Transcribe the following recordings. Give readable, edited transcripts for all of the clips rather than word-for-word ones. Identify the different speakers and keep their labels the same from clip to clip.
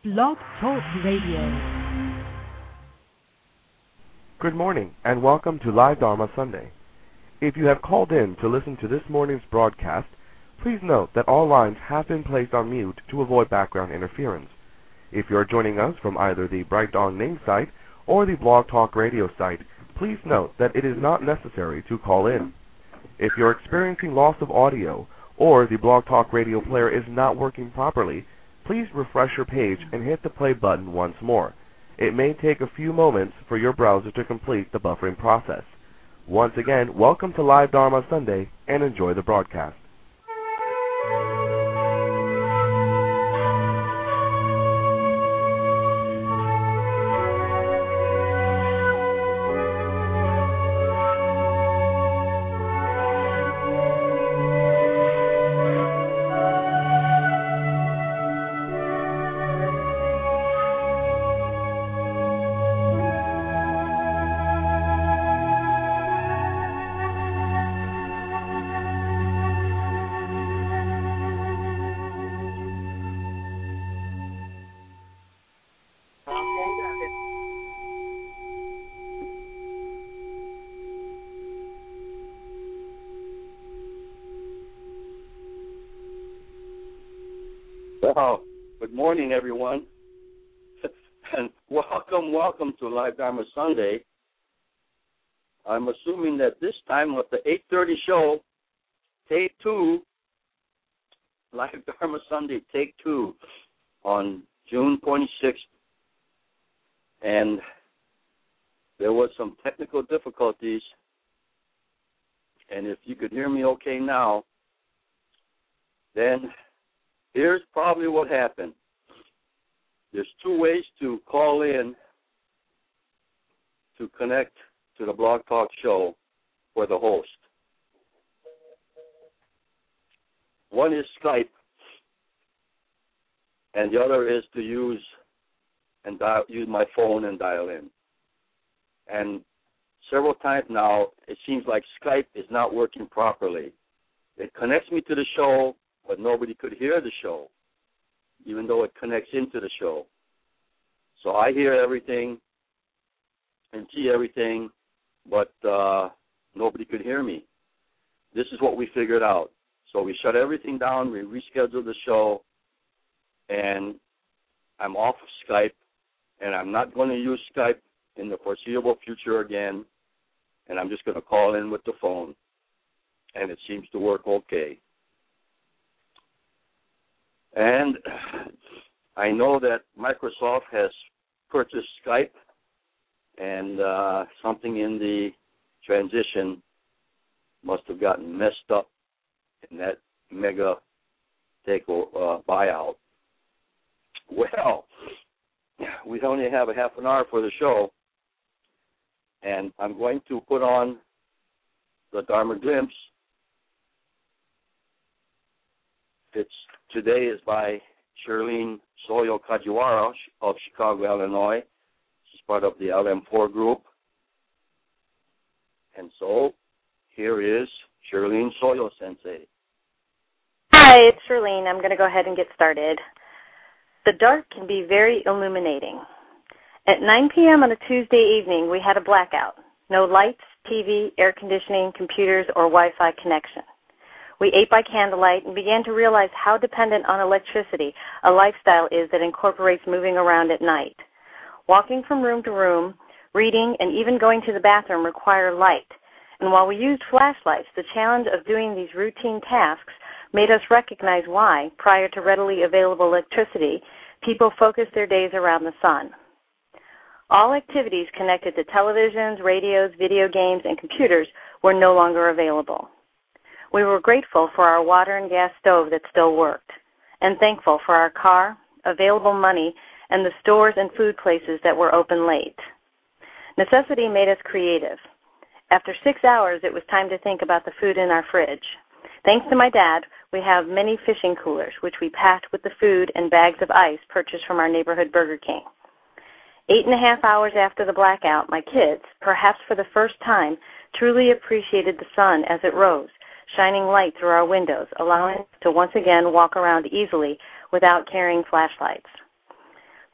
Speaker 1: Blog Talk Radio.
Speaker 2: Good morning, and welcome to Live Dharma Sunday. If you have called in to listen to this morning's broadcast, please note that all lines have been placed on mute to avoid background interference. If you are joining us from either the Bright Dawn name site or the Blog Talk Radio site, please note that it is not necessary to call in. If you're experiencing loss of audio or the Blog Talk Radio player is not working properly, please refresh your page and hit the play button once more. It may take a few moments for your browser to complete the buffering process. Once again, welcome to Live Dharma Sunday and enjoy the broadcast.
Speaker 3: Well, good morning, everyone, and welcome to Live Dharma Sunday. I'm assuming that this time with the 8:30 show, take two, Live Dharma Sunday, take two, on June 26th, and there was some technical difficulties, and if you could hear me okay now, then here's probably what happened. There's two ways to call in to connect to the Blog Talk show for the host. One is Skype, and the other is to use my phone and dial in. And several times now, it seems like Skype is not working properly. It connects me to the show, but nobody could hear the show, even though it connects into the show. So I hear everything and see everything, but nobody could hear me. This is what we figured out. So we shut everything down, we rescheduled the show, and I'm off of Skype, and I'm not going to use Skype in the foreseeable future again, and I'm just going to call in with the phone, and it seems to work okay. And I know that Microsoft has purchased Skype, and something in the transition must have gotten messed up in that mega buyout. Well, we only have a half an hour for the show, and I'm going to put on the Dharma Glimpse. Today is by Shirlene Soyo Kajiwara of Chicago, Illinois. She's part of the LM4 group. And so here is Shirlene Soyo Sensei.
Speaker 4: Hi, it's Shirlene. I'm going to go ahead and get started. The dark can be very illuminating. At 9 p.m. on a Tuesday evening, we had a blackout. No lights, TV, air conditioning, computers, or Wi-Fi connection. We ate by candlelight and began to realize how dependent on electricity a lifestyle is that incorporates moving around at night. Walking from room to room, reading, and even going to the bathroom require light. And while we used flashlights, the challenge of doing these routine tasks made us recognize why, prior to readily available electricity, people focused their days around the sun. All activities connected to televisions, radios, video games, and computers were no longer available. We were grateful for our water and gas stove that still worked, and thankful for our car, available money, and the stores and food places that were open late. Necessity made us creative. After 6 hours, it was time to think about the food in our fridge. Thanks to my dad, we have many fishing coolers, which we packed with the food and bags of ice purchased from our neighborhood Burger King. 8.5 hours after the blackout, my kids, perhaps for the first time, truly appreciated the sun as it rose, shining light through our windows, allowing us to once again walk around easily without carrying flashlights.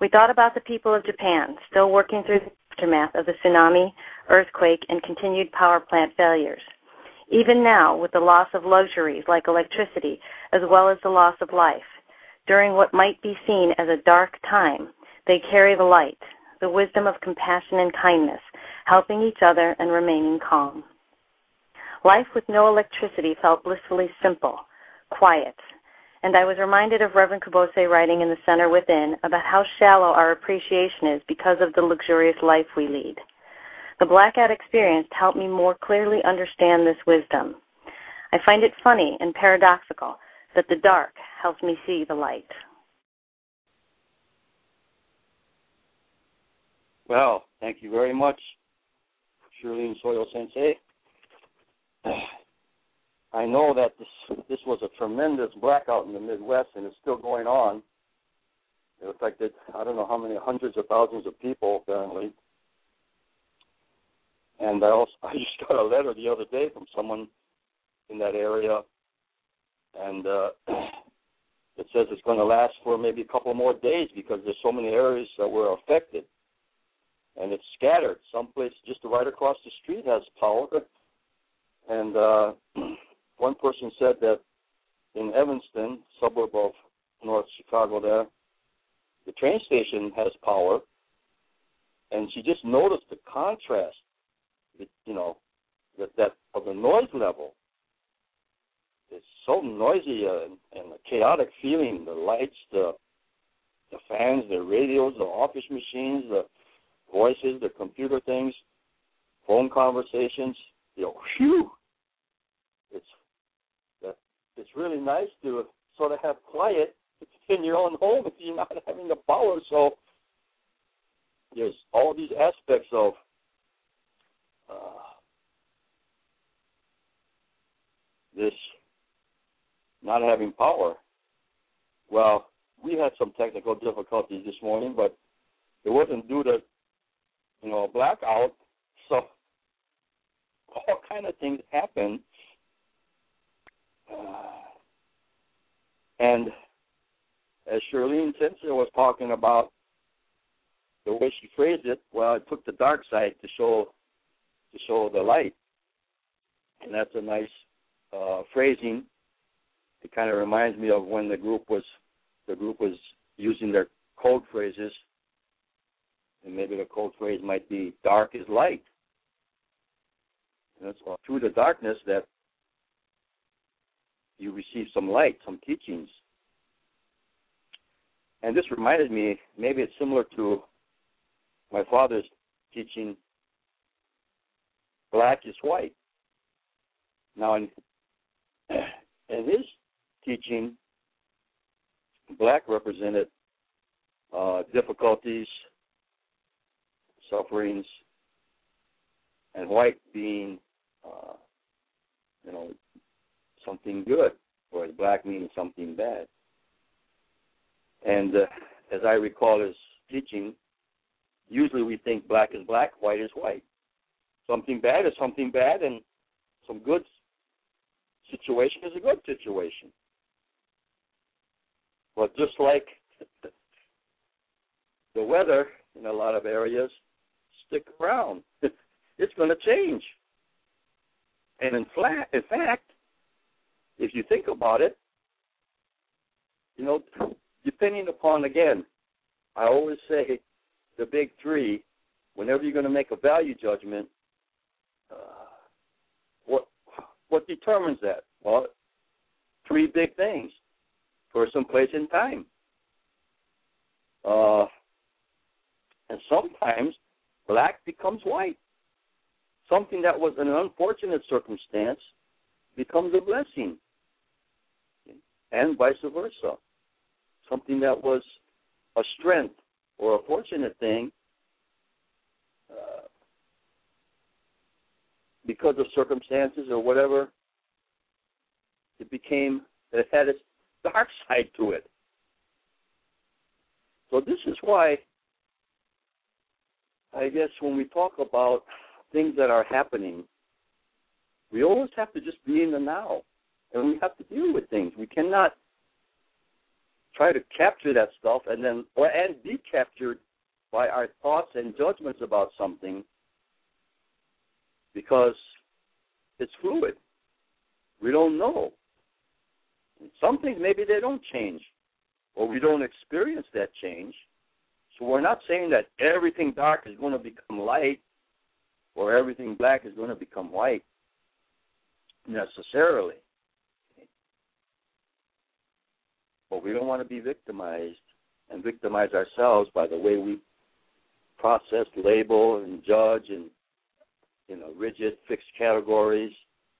Speaker 4: We thought about the people of Japan still working through the aftermath of the tsunami, earthquake, and continued power plant failures. Even now, with the loss of luxuries like electricity, as well as the loss of life, during what might be seen as a dark time, they carry the light, the wisdom of compassion and kindness, helping each other and remaining calm. Life with no electricity felt blissfully simple, quiet, and I was reminded of Reverend Kubose writing in The Center Within about how shallow our appreciation is because of the luxurious life we lead. The blackout experience helped me more clearly understand this wisdom. I find it funny and paradoxical that the dark helps me see the light.
Speaker 3: Well, thank you very much, Shirlene Soyo Sensei. I know that this was a tremendous blackout in the Midwest, and it's still going on. It affected, I don't know how many hundreds of thousands of people, apparently. And I just got a letter the other day from someone in that area, and it says it's going to last for maybe a couple more days because there's so many areas that were affected. And it's scattered. Some place just right across the street has power. And one person said that in Evanston, suburb of North Chicago there, the train station has power. And she just noticed the contrast, that of the noise level. It's so noisy and a chaotic feeling. The lights, the fans, the radios, the office machines, the voices, the computer things, phone conversations. Phew! It's really nice to sort of have quiet in your own home if you're not having the power. So there's all these aspects of this not having power. Well, we had some technical difficulties this morning, but it wasn't due to a blackout. So all kind of things happen. And as Shirlene Sensei was talking about, the way she phrased it, well, it took the dark side to show the light. And that's a nice phrasing. It kind of reminds me of when the group was using their code phrases. And maybe the code phrase might be, dark is light. And it's through the darkness that you receive some light, some teachings. And this reminded me, maybe it's similar to my father's teaching, black is white. Now, in his teaching, black represented difficulties, sufferings, and white being, something good, whereas black means something bad. And as I recall his teaching, usually we think black is black, white is white. Something bad is something bad, and some good situation is a good situation. But just like the weather in a lot of areas, stick around. It's going to change. And in fact, if you think about it, depending upon, again, I always say the big three, whenever you're going to make a value judgment, what determines that? Well, three big things: person, place, and time. And sometimes black becomes white. Something that was an unfortunate circumstance becomes a blessing, and vice versa. Something that was a strength or a fortunate thing, because of circumstances or whatever, it had its dark side to it. So this is why, I guess, when we talk about things that are happening, we always have to just be in the now, and we have to deal with things. We cannot try to capture that stuff and be captured by our thoughts and judgments about something, because it's fluid. We don't know. Some things maybe they don't change, or we don't experience that change. So we're not saying that everything dark is going to become light or everything black is going to become white necessarily. But we don't want to be victimized and victimize ourselves by the way we process, label, and judge in rigid, fixed categories.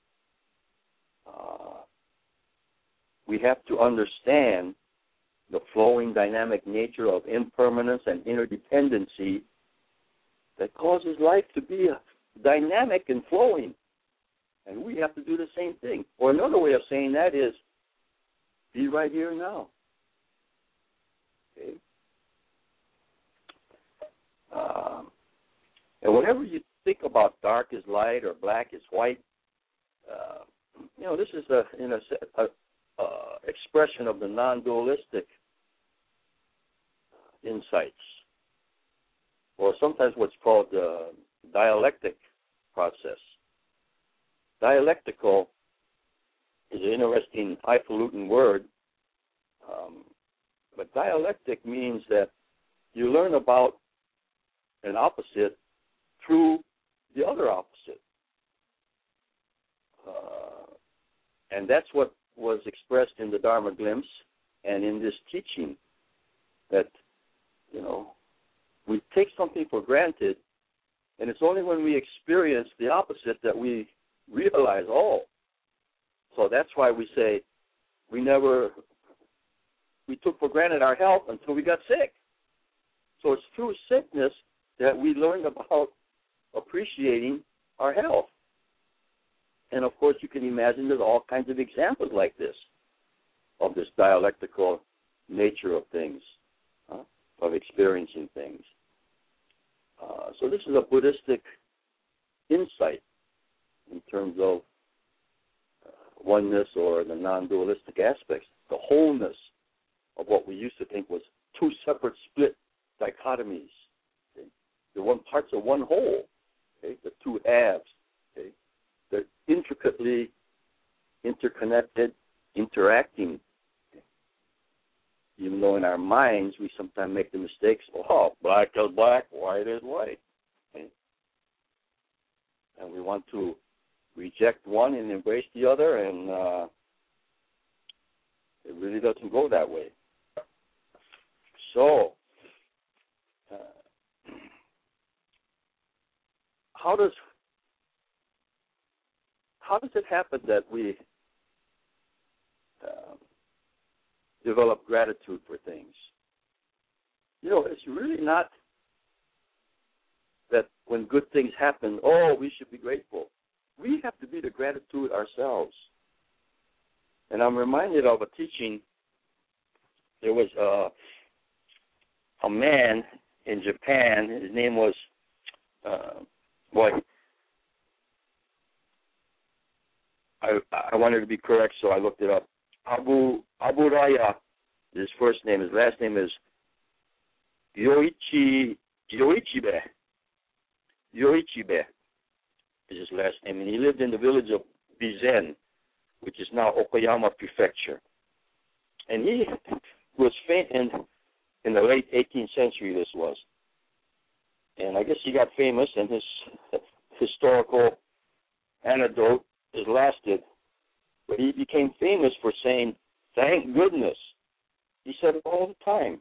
Speaker 3: We have to understand the flowing dynamic nature of impermanence and interdependency that causes life to be dynamic and flowing. And we have to do the same thing. Or another way of saying that is be right here now. Okay? And whenever you think about dark is light or black is white, this is a expression of the non-dualistic insights, or sometimes what's called the dialectic process. Dialectical is an interesting highfalutin word, but dialectic means that you learn about an opposite through the other opposite. And that's what was expressed in the Dharma glimpse and in this teaching, that, we take something for granted, and it's only when we experience the opposite that we realize, so that's why we say we took for granted our health until we got sick. So it's through sickness that we learned about appreciating our health. And, of course, you can imagine there's all kinds of examples like this, of this dialectical nature of things, of experiencing things. So this is a Buddhistic insight in terms of oneness or the non-dualistic aspects, the wholeness of what we used to think was two separate split dichotomies. Okay? The one parts of one whole, okay? The two halves. Okay? They're intricately interconnected, interacting. Okay? Even though in our minds we sometimes make the mistakes, black is black, white is white. Okay? And we want to reject one and embrace the other, and it really doesn't go that way. So, how does it happen that we develop gratitude for things? It's really not that when good things happen, we should be grateful. We have to be the gratitude ourselves. And I'm reminded of a teaching. There was a man in Japan. His name was, I wanted to be correct, so I looked it up. Abu Raya, his first name. His last name is Yoichibe. Yoichibe is his last name, and he lived in the village of Bizen, which is now Okayama Prefecture. And he was in the late 18th century, this was. And I guess he got famous, and his historical anecdote has lasted. But he became famous for saying, "Thank goodness." He said it all the time.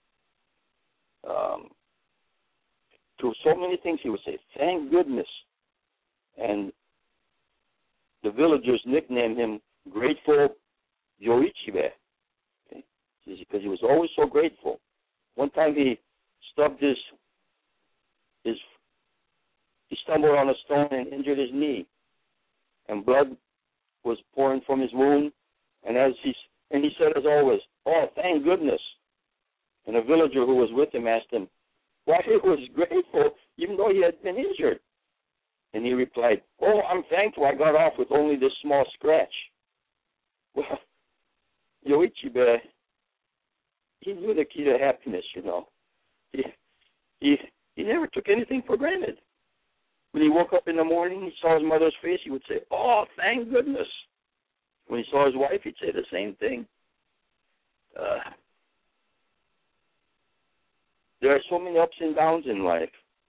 Speaker 3: To so many things he would say, "Thank goodness." And the villagers nicknamed him Grateful Yoichibe, okay? Because he was always so grateful. One time he stumbled on a stone and injured his knee, and blood was pouring from his wound. And he said, as always, "Thank goodness." And a villager who was with him asked him why he was grateful even though he had been injured. And he replied, "I'm thankful I got off with only this small scratch." Well, Yoichibe he knew the key to happiness, He never took anything for granted. When he woke up in the morning, he saw his mother's face, he would say, "Oh, thank goodness." When he saw his wife, he'd say the same thing. There are so many ups and downs in life.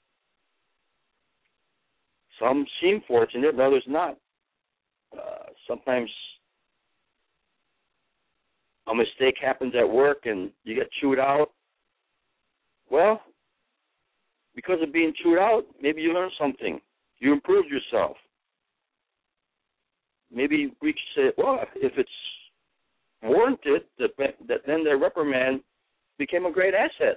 Speaker 3: Some seem fortunate, others not. Sometimes a mistake happens at work and you get chewed out. Well, because of being chewed out, maybe you learned something. You improved yourself. Maybe we could say, well, if it's warranted, that then their reprimand became a great asset.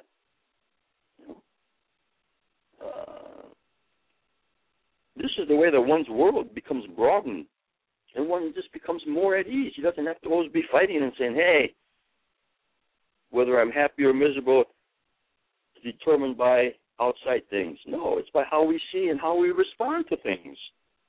Speaker 3: This is the way that one's world becomes broadened. And one just becomes more at ease. He doesn't have to always be fighting and saying, hey, whether I'm happy or miserable is determined by outside things. No, it's by how we see and how we respond to things.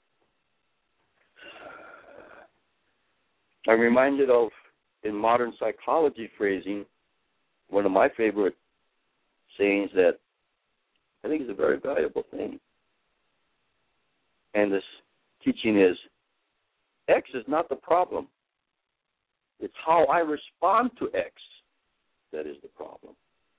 Speaker 3: I'm reminded of, in modern psychology phrasing, one of my favorite sayings that I think is a very valuable thing. And this teaching is, X is not the problem. It's how I respond to X that is the problem.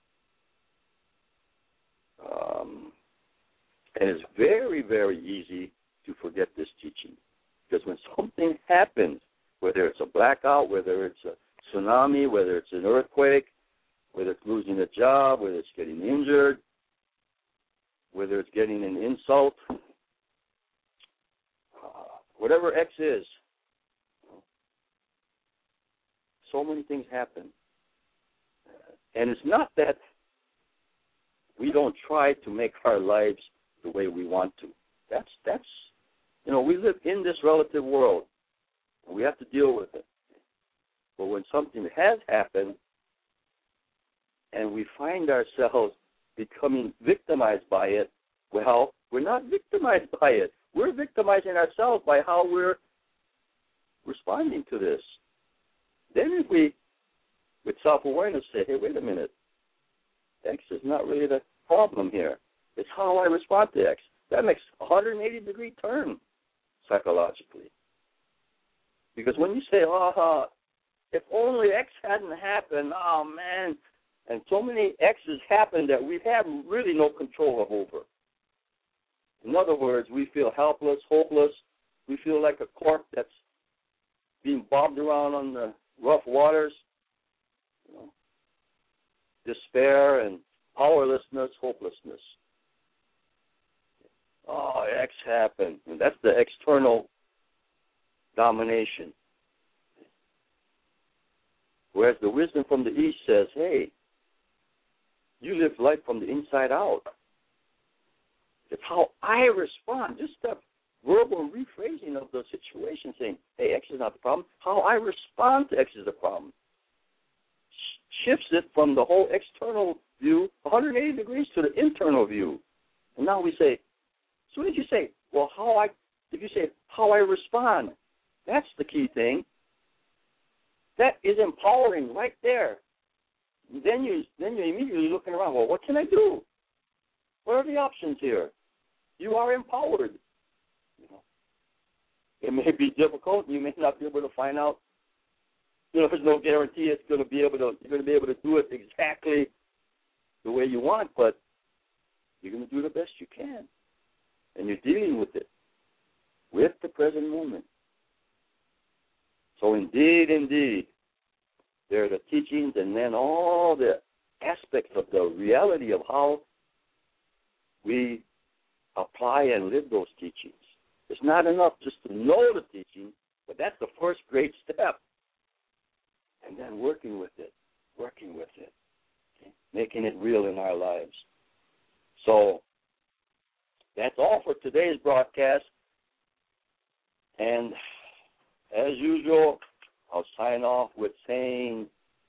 Speaker 3: And it's very, very easy to forget this teaching. Because when something happens, whether it's a blackout, whether it's a tsunami, whether it's an earthquake, whether it's losing a job, whether it's getting injured, whether it's getting an insult, whatever X is, so many things happen. And it's not that we don't try to make our lives the way we want to. That's we live in this relative world, and we have to deal with it. But when something has happened, and we find ourselves becoming victimized by it, well, we're not victimized by it. We're victimizing ourselves by how we're responding to this. Then if we, with self-awareness, say, hey, wait a minute, X is not really the problem here. It's how I respond to X. That makes a 180-degree turn psychologically. Because when you say, if only X hadn't happened, oh, man, and so many X's happen that we have really no control over. In other words, we feel helpless, hopeless. We feel like a cork that's being bobbed around on the rough waters. Despair and powerlessness, hopelessness. Oh, X happened. And that's the external domination. Whereas the wisdom from the East says, hey, you live life from the inside out. It's how I respond. Just the verbal rephrasing of the situation, saying, hey, X is not the problem. How I respond to X is the problem. Shifts it from the whole external view 180 degrees to the internal view. And now we say, as soon as you say, well, if you say how I respond, that's the key thing. That is empowering right there. Then you're immediately looking around, well, what can I do? What are the options here? You are empowered. It may be difficult. You may not be able to find out. There's no guarantee you're going to be able to do it exactly the way you want, but you're going to do the best you can. And you're dealing with it, with the present moment. So indeed, there are the teachings and then all the aspects of the reality of how we apply and live those teachings. It's not enough just to know the teaching, but that's the first great step. And then working with it, okay? Making it real in our lives. So that's all for today's broadcast. And as usual, I'll sign off with saying,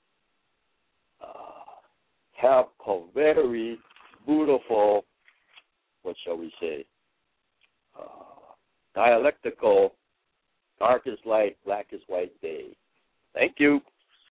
Speaker 3: have a very beautiful, what shall we say, dialectical, dark is light, black is white day. Thank you.